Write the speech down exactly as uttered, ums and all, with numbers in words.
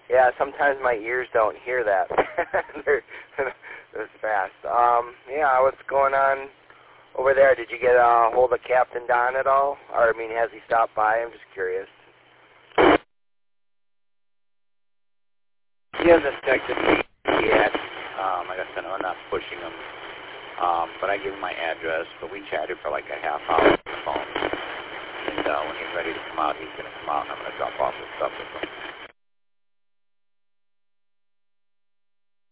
Yeah, sometimes my ears don't hear that. They're, they're fast. Um, yeah, what's going on over there? Did you get a hold of Captain Don at all? Or, I mean, has he stopped by? I'm just curious. He hasn't texted me yet. Um, like I said, I'm not pushing him. Um, but I gave him my address, but we chatted for like a half hour on the phone. And uh, when he's ready to come out, he's going to come out, and I'm going to drop off his stuff with him.